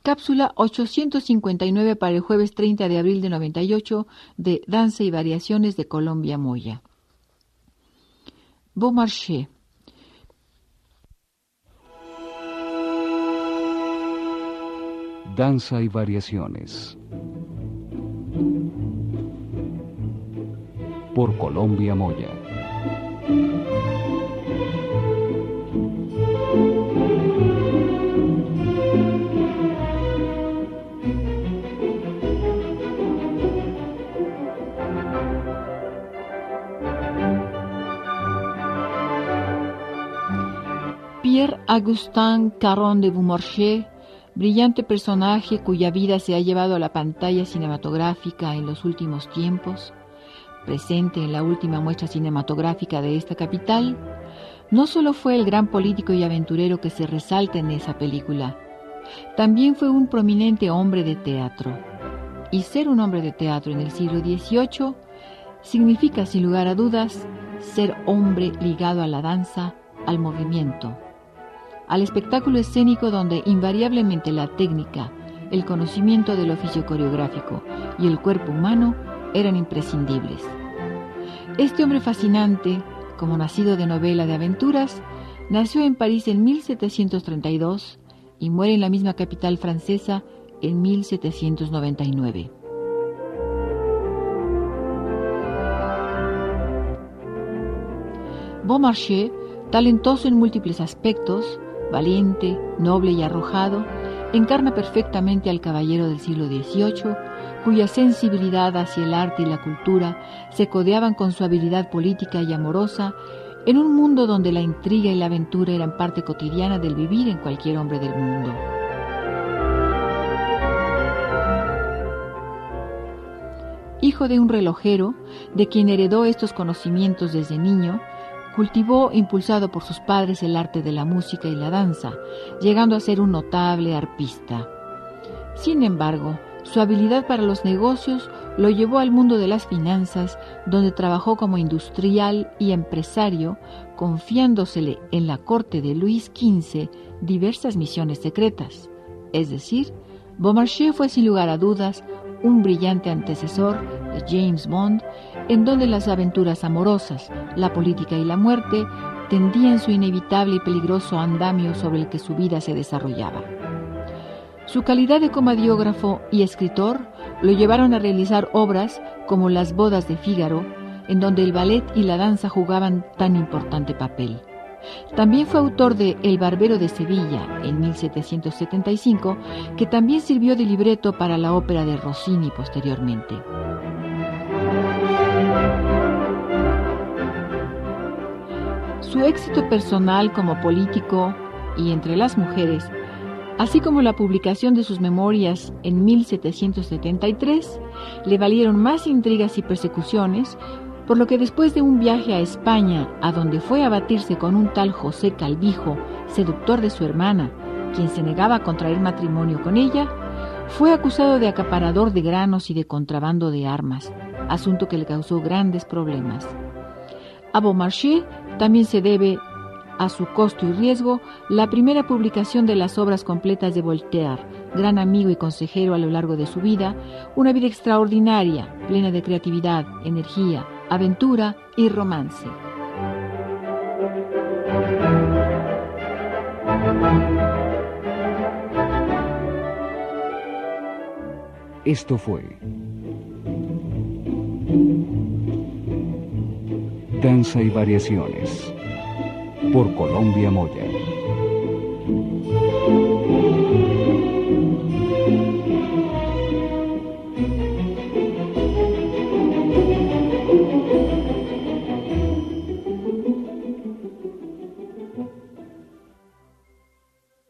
Cápsula 859 para el jueves 30 de abril de 98 de Danza y Variaciones de Colombia Moya. Beaumarchais. Danza y Variaciones. Por Colombia Moya. Pierre-Augustin Caron de Beaumarchais, brillante personaje cuya vida se ha llevado a la pantalla cinematográfica en los últimos tiempos, presente en la última muestra cinematográfica de esta capital, no solo fue el gran político y aventurero que se resalta en esa película, también fue un prominente hombre de teatro. Y ser un hombre de teatro en el siglo XVIII significa, sin lugar a dudas, ser hombre ligado a la danza, al movimiento, al espectáculo escénico donde invariablemente la técnica, el conocimiento del oficio coreográfico y el cuerpo humano eran imprescindibles. Este hombre fascinante, como nacido de novela de aventuras, nació en París en 1732 y muere en la misma capital francesa en 1799. Beaumarchais, talentoso en múltiples aspectos, valiente, noble y arrojado, encarna perfectamente al caballero del siglo XVIII, cuya sensibilidad hacia el arte y la cultura se codeaban con su habilidad política y amorosa en un mundo donde la intriga y la aventura eran parte cotidiana del vivir en cualquier hombre del mundo. Hijo de un relojero, de quien heredó estos conocimientos desde niño, cultivó, impulsado por sus padres, el arte de la música y la danza, llegando a ser un notable arpista. Sin embargo, su habilidad para los negocios lo llevó al mundo de las finanzas, donde trabajó como industrial y empresario, confiándosele en la corte de Luis XV diversas misiones secretas. Es decir, Beaumarchais fue sin lugar a dudas un brillante antecesor de James Bond, en donde las aventuras amorosas, la política y la muerte tendían su inevitable y peligroso andamio sobre el que su vida se desarrollaba. Su calidad de comediógrafo y escritor lo llevaron a realizar obras como Las bodas de Fígaro, en donde el ballet y la danza jugaban tan importante papel. También fue autor de El barbero de Sevilla, en 1775, que también sirvió de libreto para la ópera de Rossini posteriormente. Su éxito personal como político y entre las mujeres, así como la publicación de sus memorias en 1773, le valieron más intrigas y persecuciones, por lo que después de un viaje a España, a donde fue a batirse con un tal José Calvijo, seductor de su hermana, quien se negaba a contraer matrimonio con ella, fue acusado de acaparador de granos y de contrabando de armas, asunto que le causó grandes problemas. A Beaumarchais también se debe, a su costo y riesgo, la primera publicación de las obras completas de Voltaire, gran amigo y consejero a lo largo de su vida, una vida extraordinaria, plena de creatividad, energía, aventura y romance. Esto fue Danza y Variaciones por Colombia Moya.